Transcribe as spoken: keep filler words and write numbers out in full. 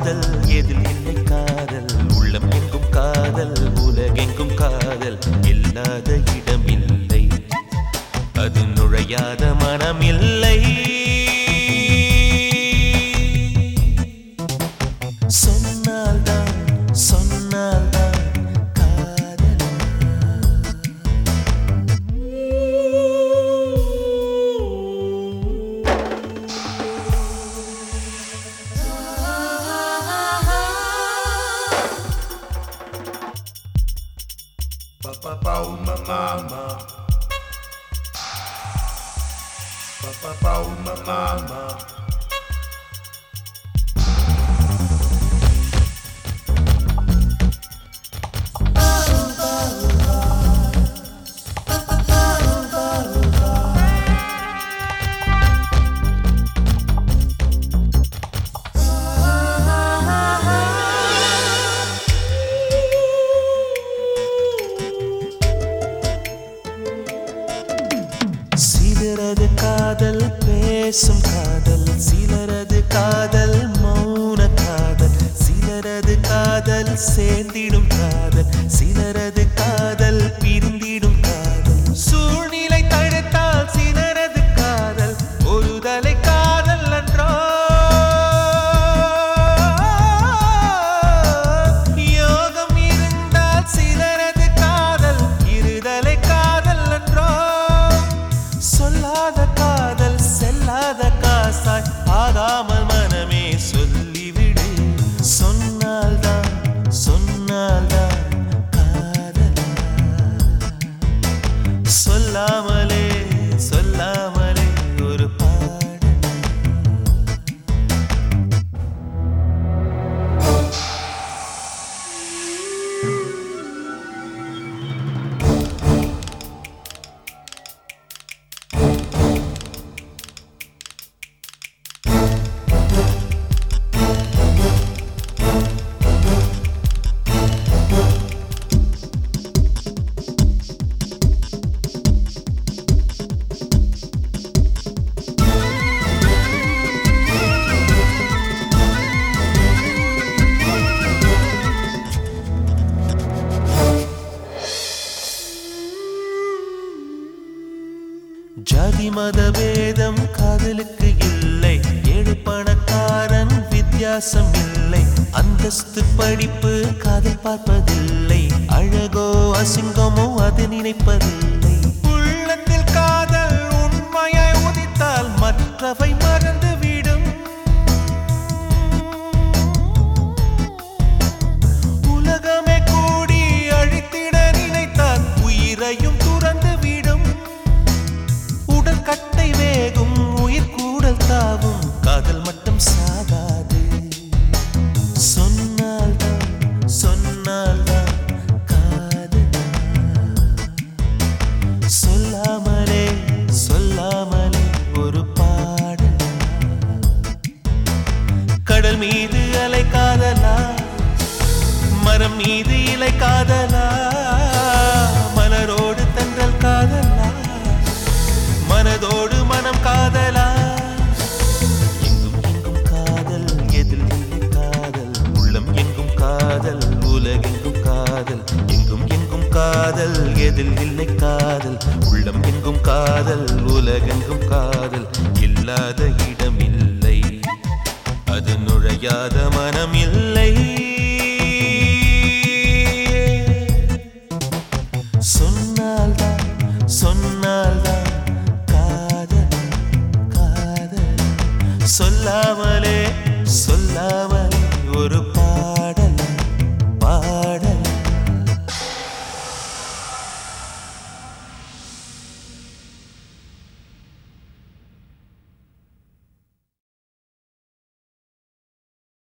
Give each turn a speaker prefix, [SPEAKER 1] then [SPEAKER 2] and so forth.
[SPEAKER 1] காதல் எதில் இல்லை காதல் உள்ளம் எங்கும் காதல் உலகெங்கும் காதல் இல்லாத இடம் இல்லை அது நுழையாத மனம் இல்லை சொன்னால்தான் சொன்னால்தான்
[SPEAKER 2] Ba-ba-ba, my mama. Ba-ba-ba, my mama.
[SPEAKER 1] சிலரது காதல் பேசும் காதல் சிலரது காதல் மௌன காதல் சிலரது காதல் சேர்ந்திடும் காதல் சிலரது காதல் பிரிந்திடும் காதல் சூழ்நிலை தடுத்தால் சிலரது காதல் ஒரு தலை காதல் என்றோ யோகம் இருந்தால் சிலரது காதல் இருதலை காதல் என்றோ சொல்லாத காதல் செல்லாத காசாய் ஆகாமல் மனமே சொல்லிவிடு சொன்னால்தான் சொன்னால்தான் காதலா சொல்லாமலே சொல்லாமலே ஒரு பாடல் ஜாதி மத பேதம் காதலுக்கு இல்லை ஏழு பணக்காரன் வித்தியாசம் இல்லை அந்தஸ்து படிப்பு காதல் பார்ப்பதில்லை அழகோ அசிங்கமோ அது நினைப்பதில்லை உள்ளத்தில் காதல் உண்மையாய் உதித்தால் மற்றவை மறந்துவிடும் உலகமே கூடி அழித்திட நினைத்தால் உயிரையும் துறந்துவிடும் கட்டை வேகும் உயிர் கூடல் தாவும் காதல் மட்டும் சாகாது சொன்னால்தான் சொன்னால்தான் காதலா சொல்லாமலே சொல்லாமலே ஒரு பாடலா கடல் மீது அலை காதலா மரம் மீது இலை காதலா மலரோடு தென்றல் காதலா மனதோடு மனம் காதலா எங்கும் எங்கும் காதல் எதில் இல்லை காதல் உள்ளம் எங்கும் காதல் உலகெங்கும் காதல் எங்கும் எங்கும் காதல் எதில் இல்லை காதல் உள்ளம் எங்கும் காதல் உலகெங்கும் காதல் இல்லாத இடம் இல்லை அது நுழையாத மனம் இல்லை சொன்னால்தான் சொன்னால்தான் சொல்லாமலே சொல்லாமலே